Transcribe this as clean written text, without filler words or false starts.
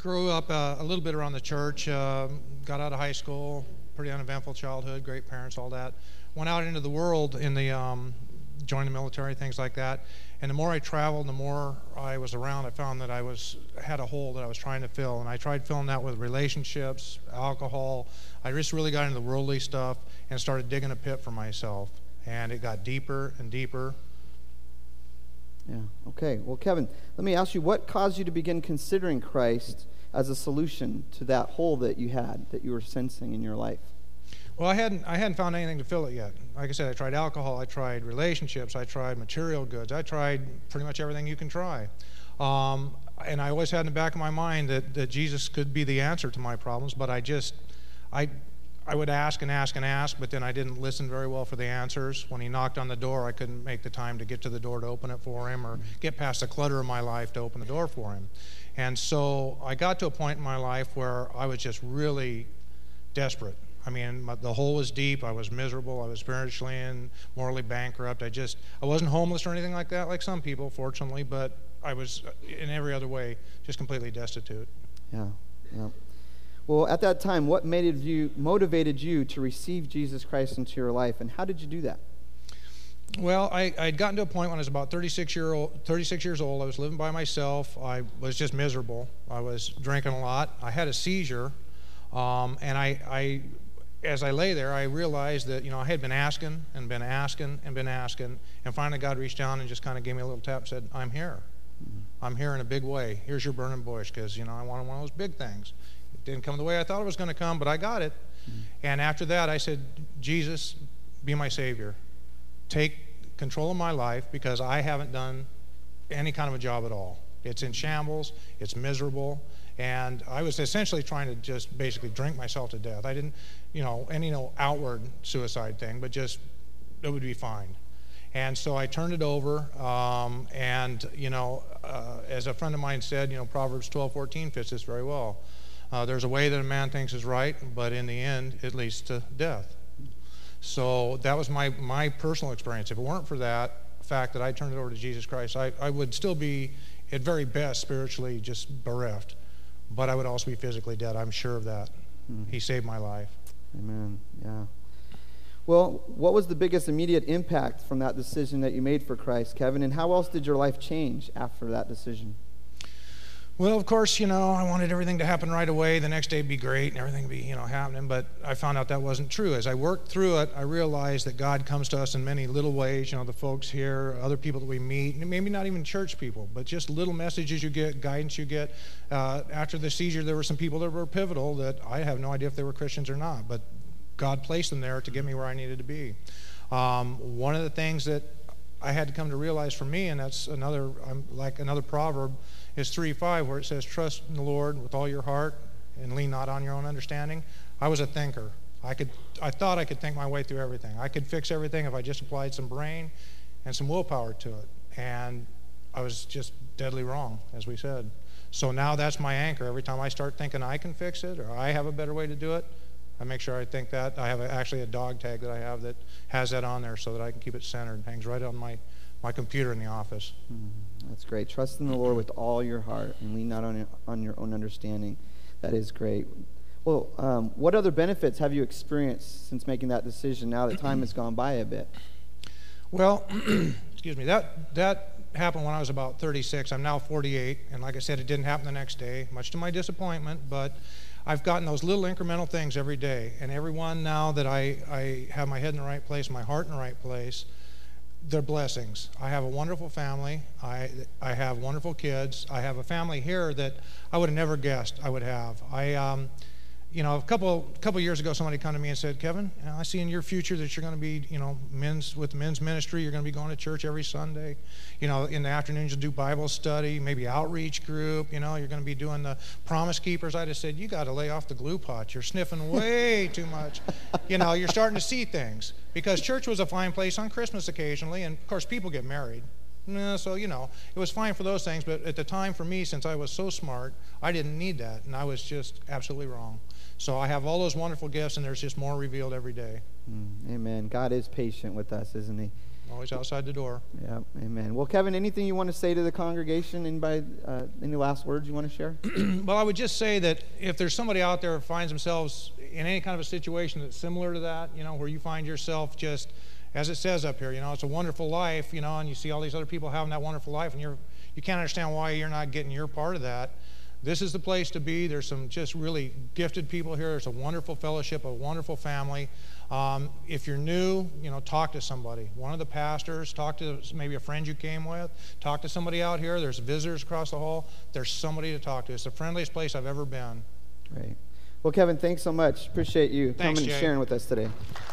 grew up a little bit around the church, got out of high school, pretty uneventful childhood, great parents, all that. Went out into the world in the joined the military, things like that. And the more I traveled, the more I was around, I found that I had a hole that I was trying to fill. And I tried filling that with relationships, alcohol. I just really got into the worldly stuff and started digging a pit for myself. And it got deeper and deeper. Yeah, okay. Well, Kevin, let me ask you, what caused you to begin considering Christ as a solution to that hole that you had, that you were sensing in your life? Well, I hadn't found anything to fill it yet. Like I said, I tried alcohol, I tried relationships, I tried material goods, I tried pretty much everything you can try. And I always had in the back of my mind that Jesus could be the answer to my problems, but I would ask and ask and ask, but then I didn't listen very well for the answers. When he knocked on the door, I couldn't make the time to get to the door to open it for him or get past the clutter of my life to open the door for him. And so I got to a point in my life where I was just really desperate. I mean, the hole was deep. I was miserable. I was spiritually and morally bankrupt. I wasn't homeless or anything like that, like some people, fortunately, but I was in every other way just completely destitute. Yeah. Well, at that time, what motivated you to receive Jesus Christ into your life, and how did you do that? Well, I'd gotten to a point when I was about 36 years old. I was living by myself. I was just miserable. I was drinking a lot. I had a seizure, and as I lay there, I realized that, I had been asking, and finally God reached down and just kind of gave me a little tap and said, I'm here. Mm-hmm. I'm here in a big way. Here's your burning bush, because, I wanted one of those big things. It didn't come the way I thought it was going to come, but I got it. Mm-hmm. And after that, I said, Jesus, be my Savior. Take control of my life, because I haven't done any kind of a job at all. It's in shambles. It's miserable. And I was essentially trying to just basically drink myself to death. I didn't, any outward suicide thing, but just it would be fine. And so I turned it over, and as a friend of mine said, Proverbs 12:14 fits this very well. There's a way that a man thinks is right, but in the end, it leads to death. So that was my personal experience. If it weren't for that fact that I turned it over to Jesus Christ, I would still be, at very best, spiritually just bereft. But I would also be physically dead. I'm sure of that. Mm-hmm. He saved my life. Amen. Yeah. Well, what was the biggest immediate impact from that decision that you made for Christ, Kevin? And how else did your life change after that decision? Well, of course, I wanted everything to happen right away. The next day would be great and everything would be, happening. But I found out that wasn't true. As I worked through it, I realized that God comes to us in many little ways. The folks here, other people that we meet, maybe not even church people, but just little messages you get, guidance you get. After the seizure, there were some people that were pivotal that I have no idea if they were Christians or not, but God placed them there to get me where I needed to be. One of the things that I had to come to realize for me, and that's another proverb, is 3:5, where it says, trust in the Lord with all your heart and lean not on your own understanding. I was a thinker. I thought I could think my way through everything. I could fix everything if I just applied some brain and some willpower to it. And I was just deadly wrong, as we said. So now that's my anchor. Every time I start thinking I can fix it or I have a better way to do it, I make sure I think that. I have actually a dog tag that I have that has that on there so that I can keep it centered. It hangs right on my computer in the office. That's great. Trust in the Lord with all your heart and lean not on your own understanding. That is great. Well, what other benefits have you experienced since making that decision now that time has gone by a bit? Well, excuse me, that happened when I was about 36. I'm now 48, and like I said, it didn't happen the next day, much to my disappointment, but I've gotten those little incremental things every day, and every one now that I have my head in the right place, my heart in the right place, they're blessings. I have a wonderful family. I have wonderful kids. I have a family here that I would have never guessed I would have. A couple years ago, somebody come to me and said, Kevin, I see in your future that you're going to be, with men's ministry. You're going to be going to church every Sunday. In the afternoons you'll do Bible study, maybe outreach group. You're going to be doing the Promise Keepers. I just said, you got to lay off the glue pot. You're sniffing way too much. You're starting to see things. Because church was a fine place on Christmas occasionally, and of course people get married. So, it was fine for those things, but at the time for me, since I was so smart, I didn't need that, and I was just absolutely wrong. So I have all those wonderful gifts, and there's just more revealed every day. Amen. God is patient with us, isn't he? Always outside the door. Yeah, amen. Well, Kevin, anything you want to say to the congregation? Anybody, any last words you want to share? Well, I would just say that if there's somebody out there who finds themselves in any kind of a situation that's similar to that, where you find yourself just, as it says up here, it's a wonderful life, and you see all these other people having that wonderful life, and you can't understand why you're not getting your part of that. This is the place to be. There's some just really gifted people here. There's a wonderful fellowship, a wonderful family. If you're new, talk to somebody. One of the pastors, talk to maybe a friend you came with. Talk to somebody out here. There's visitors across the hall. There's somebody to talk to. It's the friendliest place I've ever been. Great. Well, Kevin, thanks so much. Appreciate you Thanks, coming and Jay. sharing with us today.